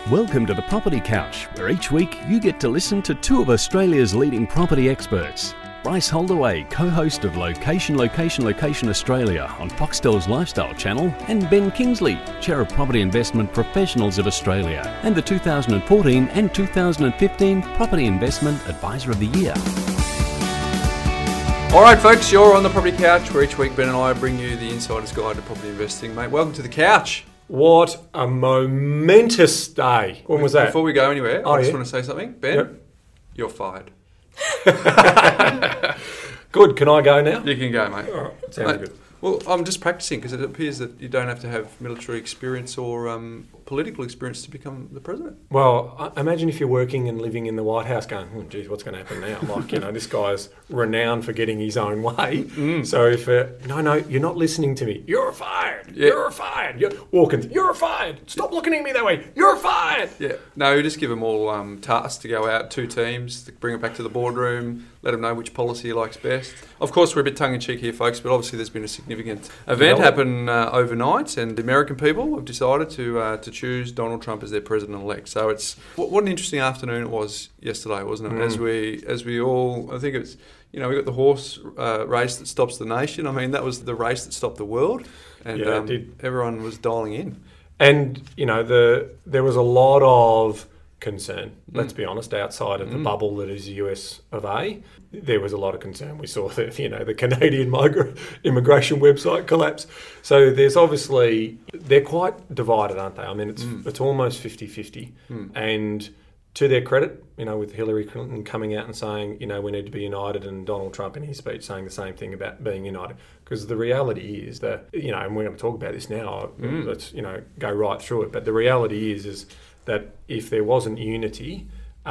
Welcome to the Property Couch, where each week you get to listen to two of Australia's leading property experts. Bryce Holdaway, co-host of Location Australia on Foxtel's Lifestyle Channel, and Ben Kingsley, Chair of Property Investment Professionals of Australia, and the 2014 and 2015 Property Investment Advisor of the Year. All right, folks, you're on the Property Couch, where each week Ben and I bring you the insider's guide to property investing. Mate, welcome to the couch. What a momentous day. When was that? Before we go anywhere, I just want to say something. Ben, You're fired. Good. Can I go now? You can go, mate. All right. Sounds good. Well, I'm just practicing because it appears that you don't have to have military experience or political experience to become the president. Well, imagine if you're working and living in the White House going, oh, geez, what's going to happen now? Like, this guy's renowned for getting his own way. So if, no, you're not listening to me. You're fired. Yeah. You're fired. Walkins, you're fired. Stop looking at me that way. You're fired. Yeah. No, you just give them all tasks to go out, 2 teams, to bring it back to the boardroom, let them know which policy he likes best. Of course, we're a bit tongue-in-cheek here, folks, but obviously there's been a significant event happen overnight, and the American people have decided to choose Donald Trump as their president-elect. So it's what an interesting afternoon it was yesterday, wasn't it? As we all, I think it's, we got the horse race that stops the nation. I mean, that was the race that stopped the world, and everyone was dialing in. And there was a lot of concern, let's be honest, outside of the bubble that is the US of A. There was a lot of concern. We saw that, the Canadian immigration website collapse. So there's obviously, they're quite divided, aren't they? I mean, it's almost 50-50. And to their credit, with Hillary Clinton coming out and saying, we need to be united, and Donald Trump in his speech saying the same thing about being united. Because the reality is that, and we're going to talk about this now, let's, go right through it. But the reality is that if there wasn't unity,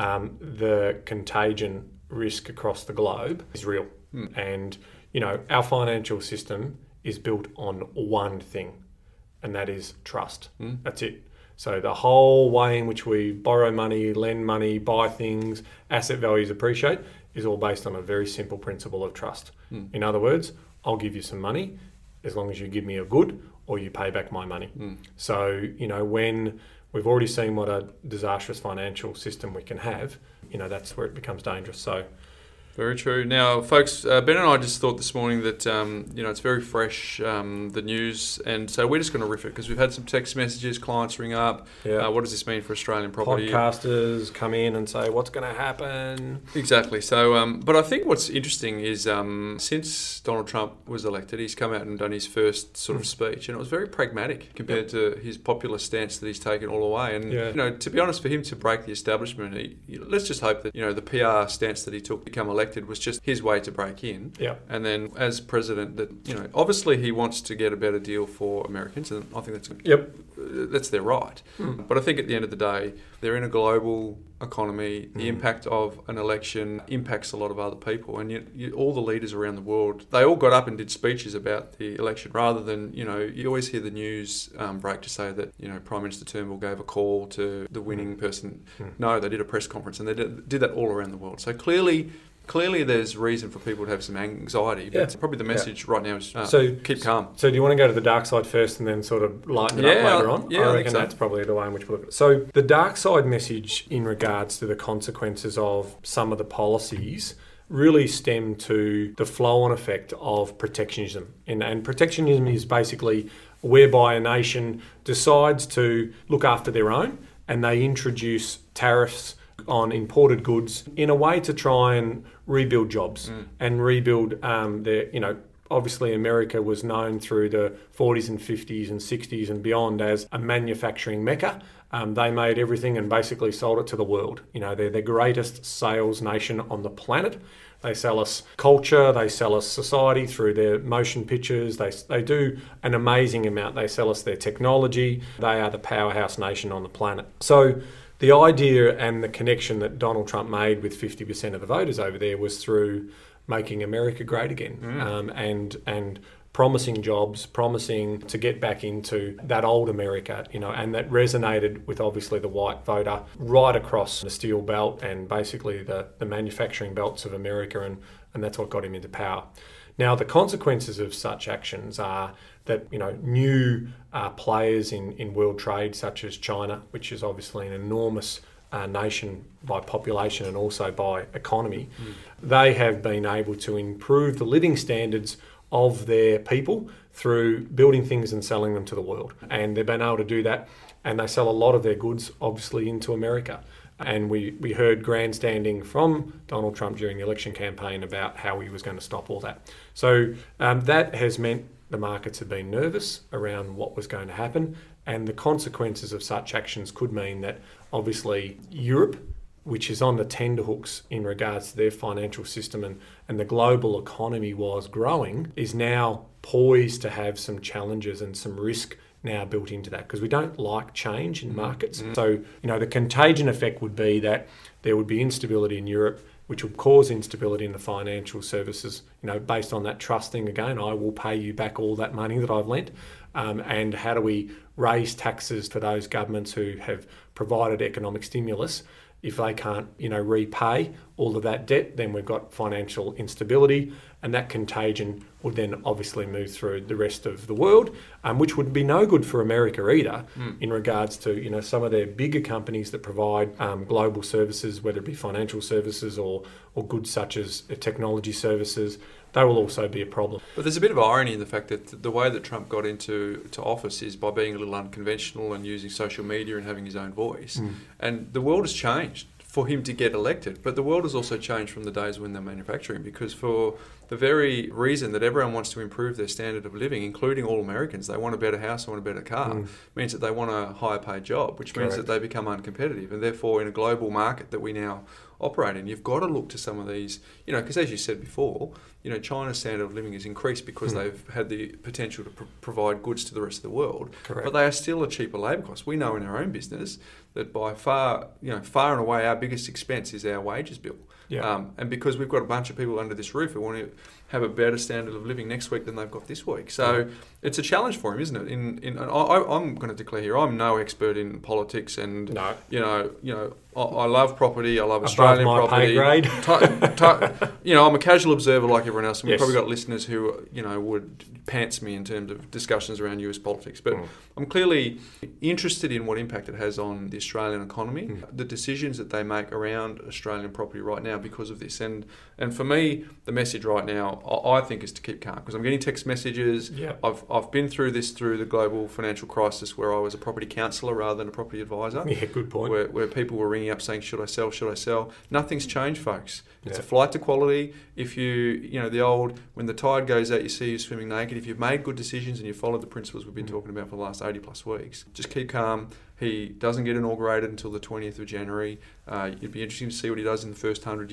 the contagion risk across the globe is real. And, our financial system is built on one thing, and that is trust. That's it. So the whole way in which we borrow money, lend money, buy things, asset values appreciate, is all based on a very simple principle of trust. In other words, I'll give you some money as long as you give me a good or you pay back my money. So, when we've already seen what a disastrous financial system we can have, that's where it becomes dangerous. So, very true. Now, folks, Ben and I just thought this morning that, it's very fresh, the news, and so we're just going to riff it because we've had some text messages, clients ring up. What does this mean for Australian property? Podcasters come in and say, what's going to happen? Exactly. So, but I think what's interesting is since Donald Trump was elected, he's come out and done his first sort of speech, and it was very pragmatic compared to his populist stance that he's taken all the way. And, to be honest, for him to break the establishment, let's just hope that, the PR stance that he took to become elected was just his way to break in. And then as president, that obviously he wants to get a better deal for Americans, and I think that's their right. But I think at the end of the day, they're in a global economy. The impact of an election impacts a lot of other people, and all the leaders around the world, they all got up and did speeches about the election, rather than you always hear the news break to say that Prime Minister Turnbull gave a call to the winning person. No, they did a press conference, and they did that all around the world. So Clearly, there's reason for people to have some anxiety, but probably the message right now is keep calm. So do you want to go to the dark side first and then sort of lighten it up later on? Yeah, I reckon that's probably the way in which we look at it. So the dark side message in regards to the consequences of some of the policies really stem to the flow-on effect of protectionism. And protectionism is basically whereby a nation decides to look after their own, and they introduce tariffs on imported goods in a way to try and rebuild jobs and rebuild their, obviously America was known through the 40s and 50s and 60s and beyond as a manufacturing mecca. They made everything and basically sold it to the world. They're the greatest sales nation on the planet. They sell us culture, they sell us society through their motion pictures. They do an amazing amount. They sell us their technology. They are the powerhouse nation on the planet. So the idea and the connection that Donald Trump made with 50% of the voters over there was through making America great again, and promising jobs, promising to get back into that old America, and that resonated with obviously the white voter right across the steel belt and basically the manufacturing belts of America, and that's what got him into power. Now, the consequences of such actions are that, new players in world trade, such as China, which is obviously an enormous nation by population and also by economy, they have been able to improve the living standards of their people through building things and selling them to the world. And they've been able to do that, and they sell a lot of their goods, obviously, into America. And we heard grandstanding from Donald Trump during the election campaign about how he was going to stop all that. So that has meant the markets have been nervous around what was going to happen, and the consequences of such actions could mean that obviously Europe, which is on the tenterhooks in regards to their financial system and the global economy was growing, is now poised to have some challenges and some risk now built into that, because we don't like change in markets. So, the contagion effect would be that there would be instability in Europe, which would cause instability in the financial services, based on that trusting again, I will pay you back all that money that I've lent. And how do we raise taxes for those governments who have provided economic stimulus? If they can't, repay all of that debt, then we've got financial instability, and that contagion would then obviously move through the rest of the world, which would be no good for America either, in regards to, some of their bigger companies that provide global services, whether it be financial services or goods such as technology services. They will also be a problem. But there's a bit of irony in the fact that the way that Trump got into office is by being a little unconventional and using social media and having his own voice. And the world has changed for him to get elected, but the world has also changed from the days when they're manufacturing, because for the very reason that everyone wants to improve their standard of living, including all Americans, they want a better house, they want a better car, means that they want a higher paid job, which means that they become uncompetitive. And therefore, in a global market that we now operate in, you've got to look to some of these, because as you said before, China's standard of living has increased because they've had the potential to provide goods to the rest of the world. Correct. But they are still a cheaper labour cost. We know in our own business that by far and away our biggest expense is our wages bill. Yeah. And because we've got a bunch of people under this roof who want to have a better standard of living next week than they've got this week. So it's a challenge for him, isn't it? I'm going to declare here, I'm no expert in politics, and no. I love property. I love Australian above my property. pay grade. I'm a casual observer like everyone else, and we've Yes. probably got listeners who would pants me in terms of discussions around US politics. But I'm clearly interested in what impact it has on the Australian economy, the decisions that they make around Australian property right now because of this. And for me, the message right now, I think, is to keep calm, because I'm getting text messages. Yeah. I've been through this through the global financial crisis, where I was a property counsellor rather than a property advisor. Yeah, good point. Where people were ringing up saying, should I sell, should I sell? Nothing's changed, folks. It's a flight to quality. If the old, when the tide goes out, you see you swimming naked. If you've made good decisions and you followed the principles we've been talking about for the last 80 plus weeks, just keep calm. He doesn't get inaugurated until the 20th of January. It'd be interesting to see what he does in the first 100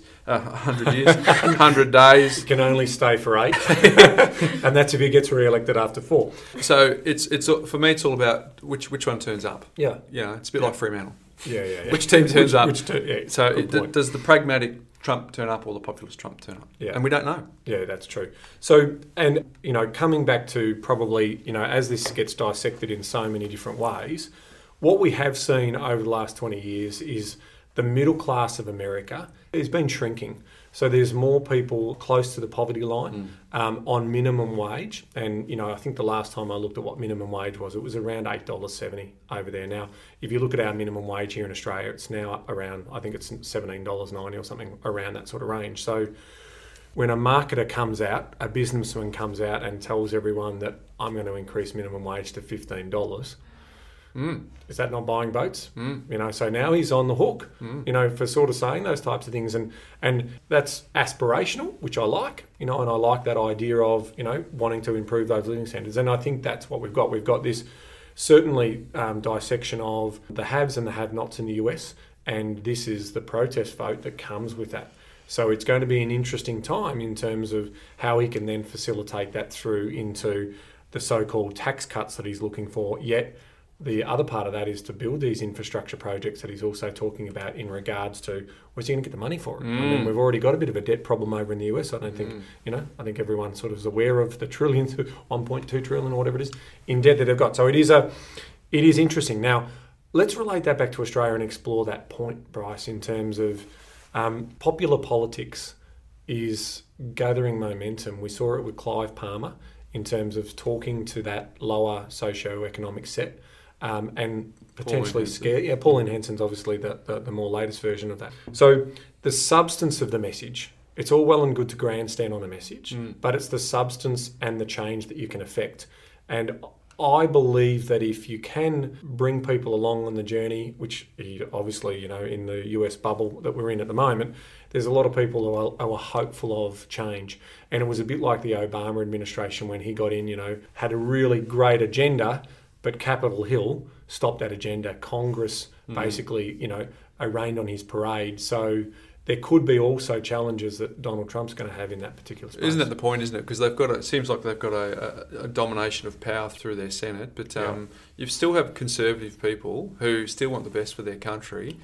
days. He can only stay for 8. And that's if he gets re-elected after 4. So it's for me, it's all about which one turns up. Yeah. It's a bit like Fremantle. Yeah. Which team turns up? So does the pragmatic Trump turn up or the populist Trump turn up? Yeah. And we don't know. Yeah, that's true. So, and, coming back to probably, as this gets dissected in so many different ways, what we have seen over the last 20 years is the middle class of America has been shrinking. So there's more people close to the poverty line on minimum wage. And, I think the last time I looked at what minimum wage was, it was around $8.70 over there. Now, if you look at our minimum wage here in Australia, it's now up around, I think it's $17.90 or something, around that sort of range. So when a marketer comes out, a businessman comes out and tells everyone that I'm going to increase minimum wage to $15, is that not buying votes? So now he's on the hook, for sort of saying those types of things. And that's aspirational, which I like, and I like that idea of, wanting to improve those living standards. And I think that's what we've got. We've got this certainly dissection of the haves and the have-nots in the US, and this is the protest vote that comes with that. So it's going to be an interesting time in terms of how he can then facilitate that through into the so-called tax cuts that he's looking for, yet the other part of that is to build these infrastructure projects that he's also talking about in regards to where's he going to get the money for it? I mean, we've already got a bit of a debt problem over in the US. I don't think, I think everyone sort of is aware of the trillions, 1.2 trillion or whatever it is, in debt that they've got. So it is interesting. Now, let's relate that back to Australia and explore that point, Bryce, in terms of popular politics is gathering momentum. We saw it with Clive Palmer in terms of talking to that lower socio-economic set and potentially scare. Yeah, Pauline Hanson's obviously the more latest version of that. So the substance of the message, it's all well and good to grandstand on a message, but it's the substance and the change that you can affect. And I believe that if you can bring people along on the journey, which obviously, in the US bubble that we're in at the moment, there's a lot of people who are hopeful of change. And it was a bit like the Obama administration when he got in, had a really great agenda, but Capitol Hill stopped that agenda. Congress basically, rained on his parade. So there could be also challenges that Donald Trump's going to have in that particular space. Isn't that the point, isn't it? Because it seems like they've got a domination of power through their Senate, but you still have conservative people who still want the best for their country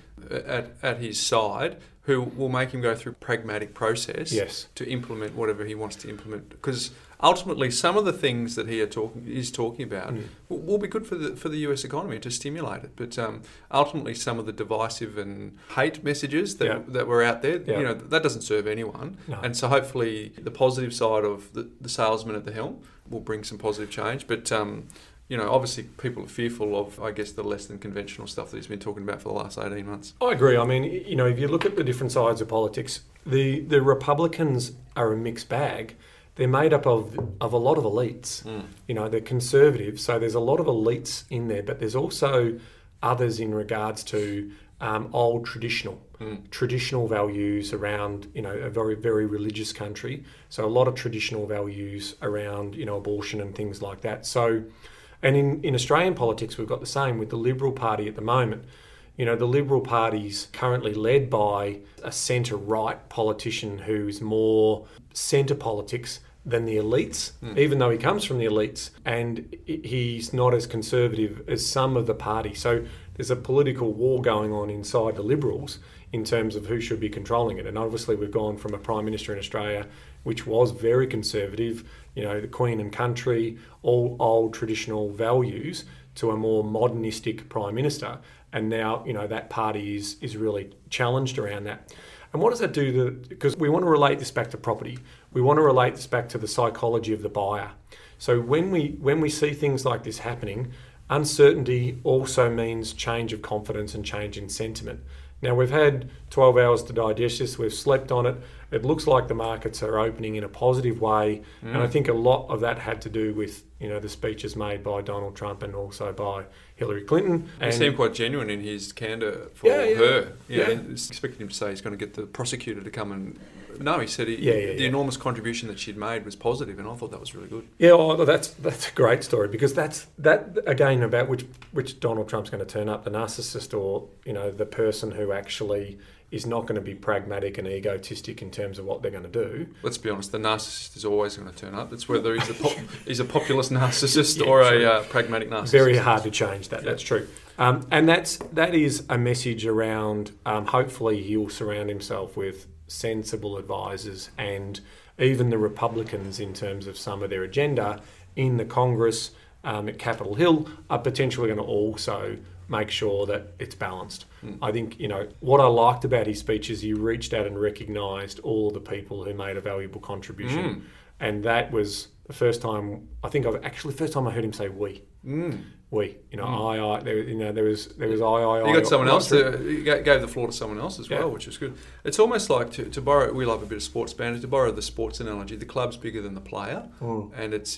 at his side, who will make him go through a pragmatic process to implement whatever he wants to implement. Because ultimately, some of the things that he is talking about will be good for the US economy to stimulate it. But ultimately, some of the divisive and hate messages that were out there, that doesn't serve anyone. No. And so hopefully, the positive side of the salesman at the helm will bring some positive change. But obviously people are fearful of, I guess, the less than conventional stuff that he's been talking about for the last 18 months. I agree. I mean, if you look at the different sides of politics, the Republicans are a mixed bag. They're made up of a lot of elites. They're conservative, so there's a lot of elites in there, but there's also others in regards to old traditional values around, a very, very religious country. So a lot of traditional values around, abortion and things like that. So, and in Australian politics, we've got the same with the Liberal Party at the moment. The Liberal Party's currently led by a centre-right politician who's more centre politics than the elites, even though he comes from the elites, and he's not as conservative as some of the party. So there's a political war going on inside the Liberals in terms of who should be controlling it. And obviously we've gone from a Prime Minister in Australia which was very conservative, the Queen and country, all old traditional values, to a more modernistic Prime Minister. And now, that party is really challenged around that. And what does that do? Because we want to relate this back to property. We want to relate this back to the psychology of the buyer. So when we see things like this happening, uncertainty also means change of confidence and change in sentiment. Now, we've had 12 hours to digest this. We've slept on it. It looks like the markets are opening in a positive way. And I think a lot of that had to do with, the speeches made by Donald Trump and also by Hillary Clinton. He seemed quite genuine in his candour for her. Expected him to say he's going to get the prosecutor to come and... No, he said the enormous contribution that she'd made was positive, and I thought that was really good. Yeah, that's a great story, because that again about which Donald Trump's going to turn up, the narcissist or the person who actually is not going to be pragmatic and egotistic in terms of what they're going to do. Let's be honest, the narcissist is always going to turn up. It's whether he's a populist narcissist or a pragmatic narcissist. Very hard to change that. That's true. And that is a message around. Hopefully, he'll surround himself with sensible advisors, and even the Republicans in terms of some of their agenda in the Congress at Capitol Hill are potentially going to also make sure that it's balanced. I think, what I liked about his speech is he reached out and recognised all of the people who made a valuable contribution. And that was the first time I heard him say we. We, I, there was I. You got someone else. You gave the floor to someone else as well, which is good. It's almost like to borrow. We love a bit of sports banter. To borrow the sports analogy, the club's bigger than the player, and it's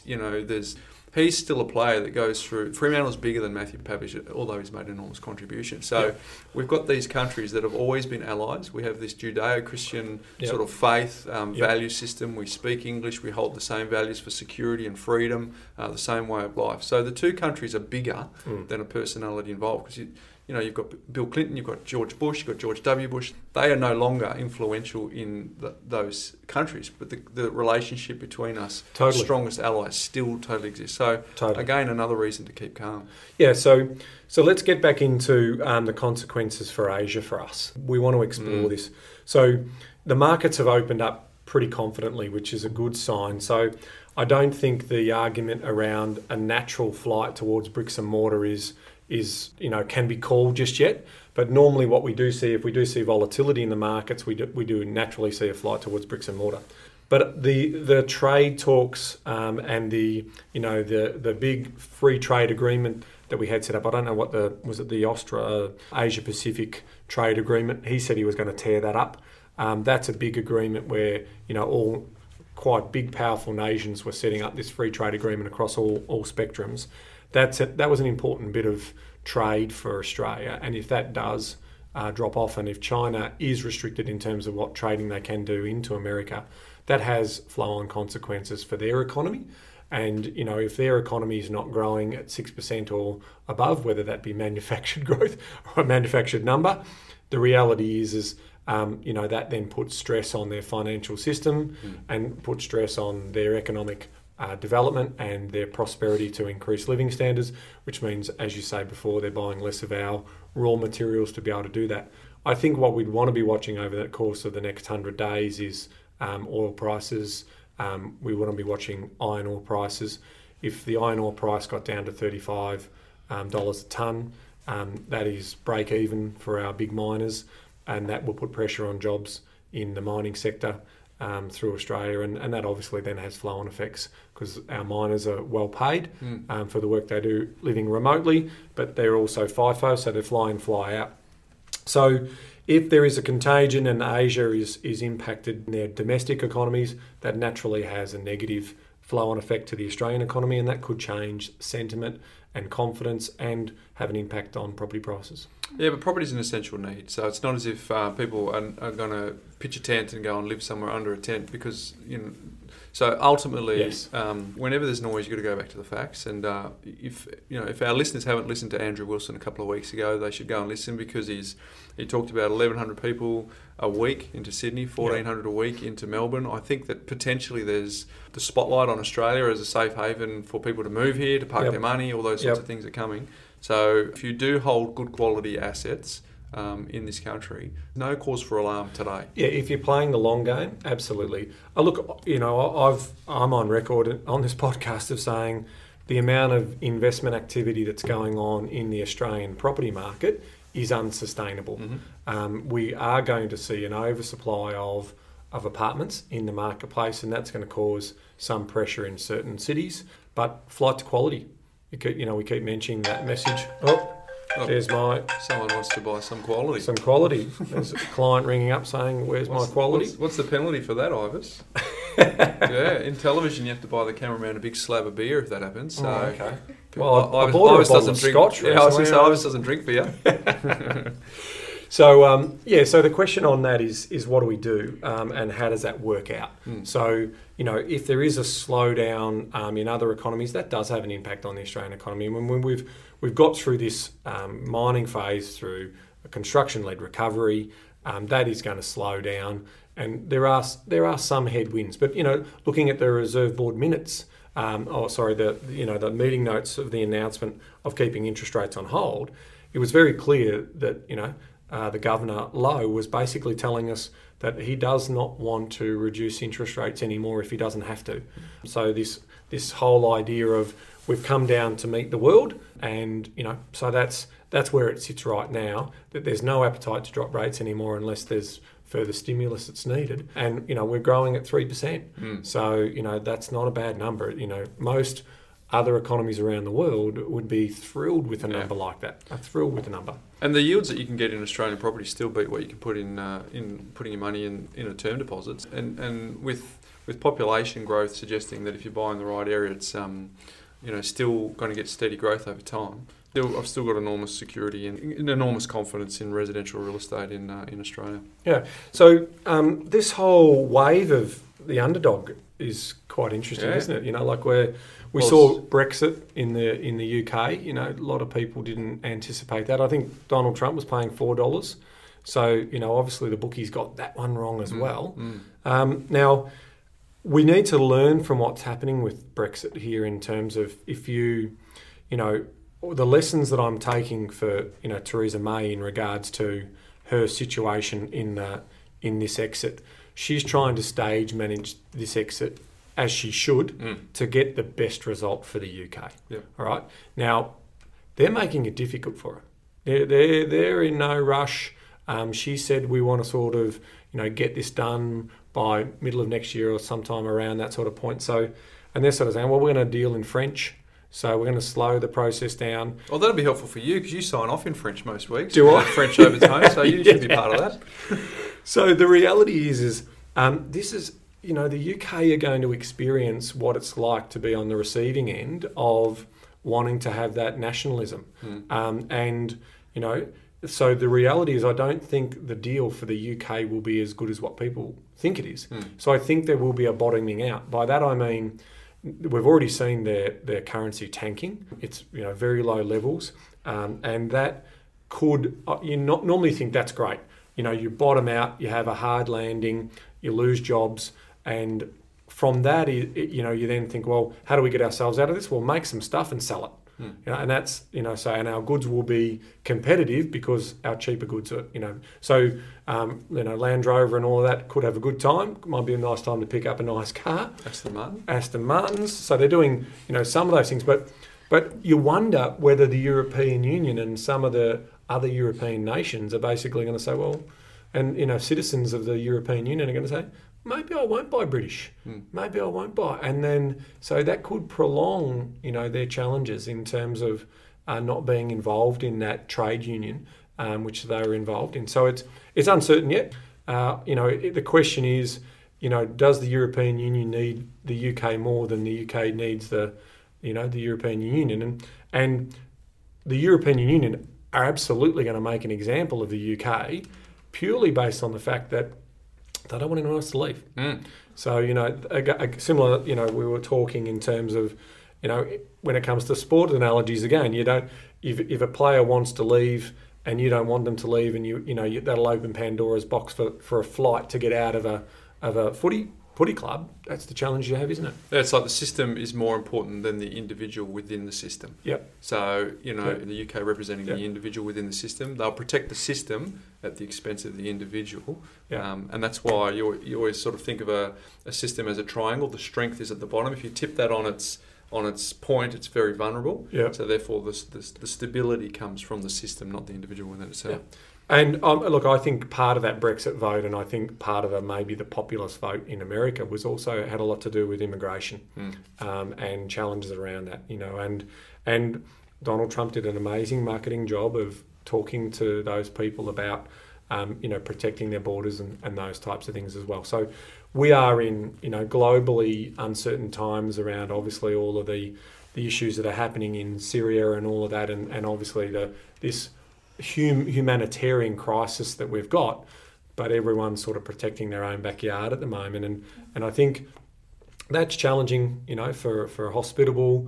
he's still a player that goes through. Fremantle's bigger than Matthew Pavich, although he's made an enormous contribution. So we've got these countries that have always been allies. We have this Judeo-Christian sort of faith value system. We speak English. We hold the same values for security and freedom, the same way of life. So the two countries are bigger than a personality involved, because you've got Bill Clinton, you've got George Bush, you've got George W. Bush. They are no longer influential in those countries, but the relationship between us, the strongest allies, still totally exists. So again, another reason to keep calm. Yeah, so let's get back into the consequences for Asia for us. We want to explore this. So the markets have opened up pretty confidently, which is a good sign. So I don't think the argument around a natural flight towards bricks and mortar is is can be called just yet. But normally what we do see, if we do see volatility in the markets, we do naturally see a flight towards bricks and mortar. But the trade talks and the big free trade agreement that we had set up, I don't know what was it the Asia Pacific trade agreement? He said he was going to tear that up. That's a big agreement where all quite big, powerful nations were setting up this free trade agreement across all spectrums. That was an important bit of trade for Australia, and if that does drop off, and if China is restricted in terms of what trading they can do into America, that has flow-on consequences for their economy. And if their economy is not growing at 6% or above, whether that be manufactured growth or a manufactured number, the reality is that then puts stress on their financial system and puts stress on their economic development and their prosperity to increase living standards, which means, as you say before, they're buying less of our raw materials to be able to do that. I think what we'd want to be watching over the course of the next 100 days is oil prices. We want to be watching iron ore prices. If the iron ore price got down to $35 a tonne, that is break even for our big miners, and that will put pressure on jobs in the mining sector through Australia, and that obviously then has flow-on effects because our miners are well paid for the work they do living remotely, but they're also FIFO, so they're fly in, fly out. So if there is a contagion and Asia is impacted in their domestic economies, that naturally has a negative flow-on effect to the Australian economy, and that could change sentiment and confidence and have an impact on property prices. Yeah, but property is an essential need, so it's not as if people are going to pitch a tent and go and live somewhere under a tent because So ultimately, yes. Whenever there's noise, you've got to go back to the facts. And if our listeners haven't listened to Andrew Wilson a couple of weeks ago, they should go and listen because he talked about 1,100 people a week into Sydney, 1,400 a week into Melbourne. I think that potentially there's the spotlight on Australia as a safe haven for people to move here, to park their money, all those sorts of things are coming. So if you do hold good quality assets in this country, no cause for alarm today. Yeah, if you're playing the long game, absolutely. Look, I'm on record on this podcast of saying the amount of investment activity that's going on in the Australian property market is unsustainable. Mm-hmm. We are going to see an oversupply of apartments in the marketplace, and that's going to cause some pressure in certain cities. But flight to quality, we keep mentioning that message. There's someone wants to buy some quality. Some quality. There's a client ringing up saying, "Where's my quality?" What's the penalty for that, Ivers? Yeah, in television you have to buy the cameraman a big slab of beer if that happens. So, okay. Well, I bought a bottle of scotch. Yeah, I was going to say Ivers doesn't drink beer. So so the question on that is what do we do, and how does that work out? So if there is a slowdown in other economies, that does have an impact on the Australian economy. When we've got through this mining phase, through a construction-led recovery, that is going to slow down, and there are some headwinds. But looking at the Reserve Board minutes, the meeting notes of the announcement of keeping interest rates on hold, it was very clear that the Governor Lowe was basically telling us that he does not want to reduce interest rates anymore if he doesn't have to. So this whole idea of we've come down to meet the world, and so that's where it sits right now. That there's no appetite to drop rates anymore unless there's further stimulus that's needed, and we're growing at 3%. So that's not a bad number. Most other economies around the world would be thrilled with a number like that. Thrilled with a number. And the yields that you can get in Australian property still beat what you can put in putting your money in a term deposits. And with population growth suggesting that if you're buying the right area, it's still going to get steady growth over time. I've still got enormous security and enormous confidence in residential real estate in Australia. Yeah. So this whole wave of the underdog is quite interesting, isn't it? Like we saw Brexit in the UK. A lot of people didn't anticipate that. I think Donald Trump was paying $4. So obviously the bookies got that one wrong as well. Now we need to learn from what's happening with Brexit here in terms of the lessons that I'm taking for Theresa May in regards to her situation in this exit. She's trying to stage manage this exit as she should to get the best result for the UK. Yep. All right. Now, they're making it difficult for her. They're in no rush. She said we want to sort of, get this done by middle of next year or sometime around that sort of point. So, and they're sort of saying, well, we're going to deal in French. So we're going to slow the process down. Well, that'll be helpful for you because you sign off in French most weeks. Do I? French overtone, so you should be part of that. So the reality is this is, the UK are going to experience what it's like to be on the receiving end of wanting to have that nationalism. So the reality is I don't think the deal for the UK will be as good as what people think it is. So I think there will be a bottoming out. By that I mean, we've already seen their currency tanking. It's very low levels, and that could you not normally think that's great. You bottom out, you have a hard landing, you lose jobs, and from that, you then think, well, how do we get ourselves out of this? Well, make some stuff and sell it. And that's and our goods will be competitive because our cheaper goods are Land Rover and all of that could have a good time. Might be a nice time to pick up a nice car. Aston Martins. So they're doing some of those things, but you wonder whether the European Union and some of the other European nations are basically going to say, well, and citizens of the European Union are going to say, maybe I won't buy British. Maybe I won't buy. And then, so that could prolong, their challenges in terms of not being involved in that trade union, which they were involved in. So it's uncertain yet. The question is, does the European Union need the UK more than the UK needs the European Union? And the European Union are absolutely going to make an example of the UK purely based on the fact that they don't want anyone else to leave. So, similar, we were talking in terms of, when it comes to sport analogies, again, if a player wants to leave and you don't want them to leave and that'll open Pandora's box for a flight to get out of a footy club, that's the challenge you have, isn't it? It's like the system is more important than the individual within the system. Yep. So, the UK representing the individual within the system, they'll protect the system at the expense of the individual. And that's why you always sort of think of a system as a triangle. The strength is at the bottom. If you tip that on its point, it's very vulnerable. Yep. So therefore, the stability comes from the system, not the individual within itself. Yep. And look, I think part of that Brexit vote, and I think part of maybe the populist vote in America, was also had a lot to do with immigration and challenges around that. And Donald Trump did an amazing marketing job of talking to those people about protecting their borders and those types of things as well. So we are in globally uncertain times around obviously all of the issues that are happening in Syria and all of that, and obviously this humanitarian crisis that we've got, but everyone's sort of protecting their own backyard at the moment, and I think that's challenging, for a hospitable,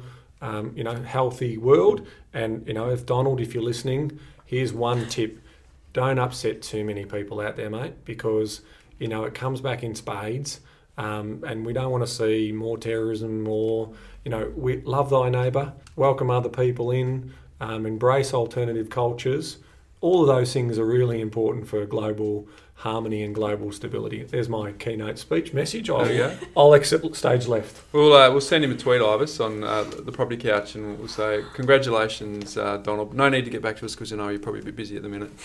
healthy world. And if you're listening, here's one tip: don't upset too many people out there, mate, because it comes back in spades, and we don't want to see more terrorism, more. We love thy neighbour, welcome other people in. Embrace alternative cultures. All of those things are really important for global harmony and global stability. There's my keynote speech message. I'll exit stage left. We'll send him a tweet, Ivis, on the Property Couch, and we'll say, congratulations, Donald. No need to get back to us because you're probably a bit busy at the minute.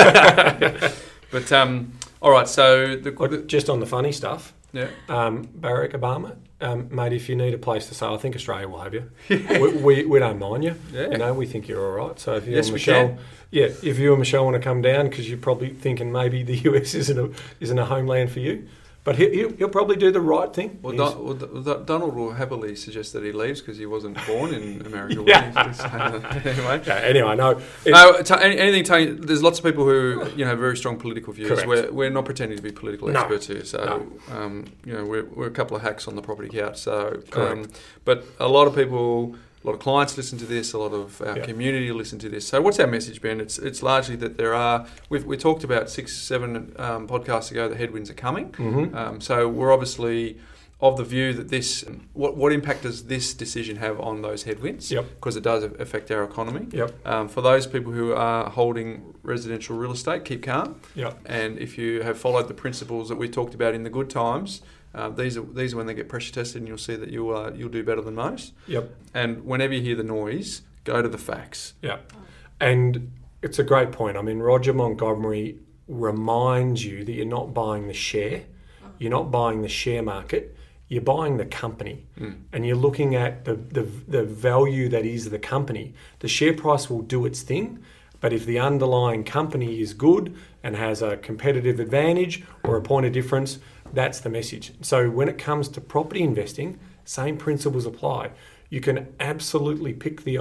But, all right, so... just on the funny stuff, yeah. Barack Obama, mate, if you need a place to stay, I think Australia will have you. we don't mind you. Yeah. We think you're all right. So if you yes, and Michelle, can. Yeah, if you and Michelle want to come down, because you're probably thinking maybe the US isn't a homeland for you, but he'll probably do the right thing. Well, Donald will happily suggest that he leaves because he wasn't born in America. Anyway, no. Anything, Tony, there's lots of people who have very strong political views. We're not pretending to be political experts here. So, we're a couple of hacks on the Property Couch. So, but a lot of people... A lot of clients listen to this. A lot of our community listen to this. So, what's our message, Ben? It's largely that there are. We talked about 6-7 podcasts ago. The headwinds are coming. Mm-hmm. So, we're obviously of the view that this. What impact does this decision have on those headwinds? Yep. Because it does affect our economy. Yep. For those people who are holding residential real estate, keep calm. Yep. And if you have followed the principles that we talked about in the good times. These are when they get pressure tested, and you'll see that you'll do better than most. Yep. And whenever you hear the noise, Go to the facts. Yeah. And it's a great point. I mean, Roger Montgomery reminds you that you're not buying the share. You're not buying the share market. You're buying the company. And you're looking at the value that is the company. The share price will do its thing. But if the underlying company is good and has a competitive advantage or a point of difference, that's the message. So when it comes to property investing, same principles apply. You can absolutely pick the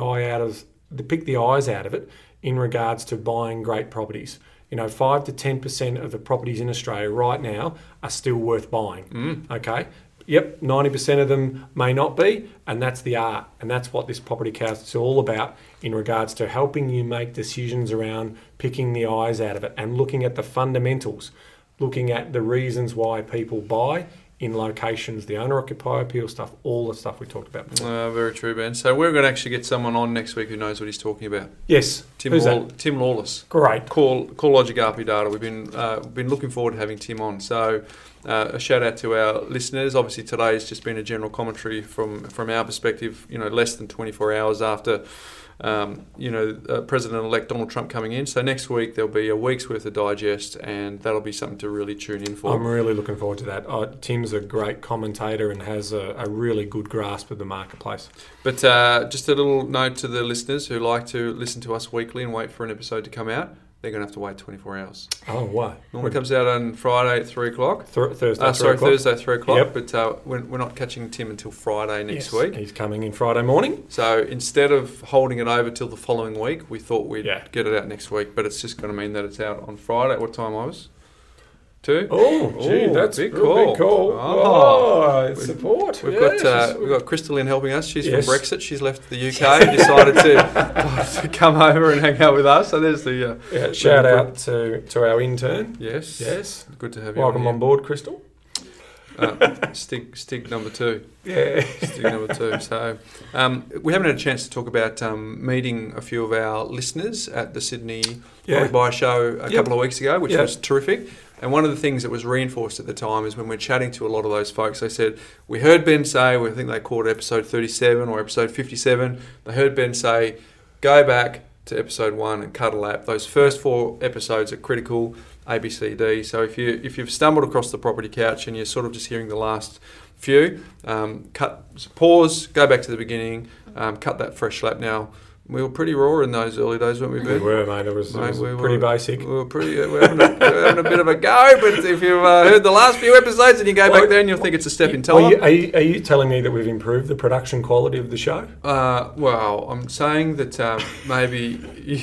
eyes out of it in regards to buying great properties. 5 to 10% of the properties in Australia right now are still worth buying. Okay. Yep, 90% of them may not be, and that's the art, and that's what this property cast is all about in regards to helping you make decisions around picking the eyes out of it and looking at the fundamentals, looking at the reasons why people buy in locations, the owner-occupier appeal stuff, all the stuff we talked about before. Very true, Ben. So we're going to actually get someone on next week who knows what he's talking about. Yes. Tim Lawless. Great. CoreLogic RP Data. We've been looking forward to having Tim on. So a shout out to our listeners. Obviously today has just been a general commentary from our perspective, less than 24 hours after President-elect Donald Trump coming in. So next week there'll be a week's worth of digest, and that'll be something to really tune in for. I'm really looking forward to that. Tim's a great commentator and has a really good grasp of the marketplace. But just a little note to the listeners who like to listen to us weekly and wait for an episode to come out. They're going to have to wait 24 hours. Oh, why? Normally comes out on Friday at 3 o'clock. Thursday, 3 o'clock. Thursday, 3 o'clock. Yep. But we're not catching Tim until Friday next week. He's coming in Friday morning. So instead of holding it over till the following week, we thought we'd get it out next week. But it's just going to mean that it's out on Friday. At what time, Ives? 2? Oh, gee, that's big call. Big call. It's support. We've got Crystal in helping us. She's from Brexit. She's left the UK and decided to come over and hang out with us. So there's the shout out to our intern. Yes. Good to have you. Welcome on board, Crystal. Stig number 2. Yeah. Stig number 2. So we haven't had a chance to talk about meeting a few of our listeners at the Sydney Property Buyer Show a couple of weeks ago, which was terrific. And one of the things that was reinforced at the time is when we're chatting to a lot of those folks, they said, we heard Ben say, I think they called it episode 37 or episode 57, they heard Ben say, go back to episode 1 and cut a lap. Those first 4 episodes are critical, A, B, C, D. So if you've stumbled across the property couch and you're sort of just hearing the last few, pause, go back to the beginning, cut that fresh lap now. We were pretty raw in those early days, weren't we, Ben? We were, mate. It was pretty basic. We're having a bit of a go, but if you've heard the last few episodes and you go back there and you'll think it's a step in time. Are you telling me that we've improved the production quality of the show? Well, I'm saying that maybe...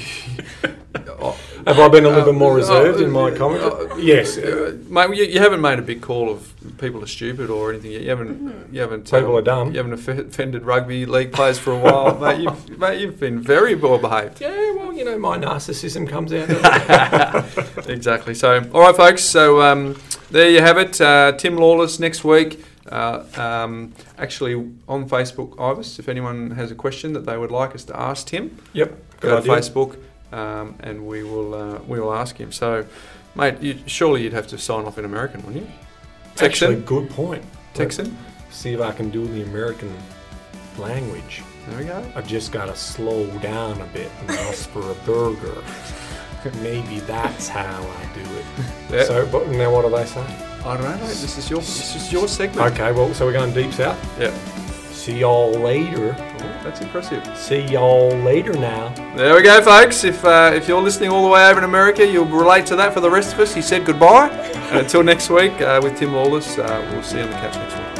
Have I been a little bit more reserved in my commentary? Yes. Mate, you haven't made a big call of people are stupid or anything. You haven't. People are dumb. You haven't offended rugby league players for a while, mate. You've been very well behaved. Yeah, well, my narcissism comes out. Exactly. So, all right, folks. So there you have it. Tim Lawless next week. Actually, on Facebook, Ivis, if anyone has a question that they would like us to ask Tim, go to Facebook. And we will ask him. So, mate, surely you'd have to sign off in American, wouldn't you? Texan? Actually, good point. Texan? See if I can do the American language. There we go. I've just got to slow down a bit and ask for a burger. Maybe that's how I do it. Yeah. So, but now what do they say? I don't know, mate. This is your segment. Okay, well, so we're going deep south? Yeah. See y'all later. Oh, that's impressive. See y'all later now. There we go, folks. If you're listening all the way over in America, you'll relate to that. For the rest of us, he said goodbye. And until next week with Tim Lawless, we'll see you on the couch next week.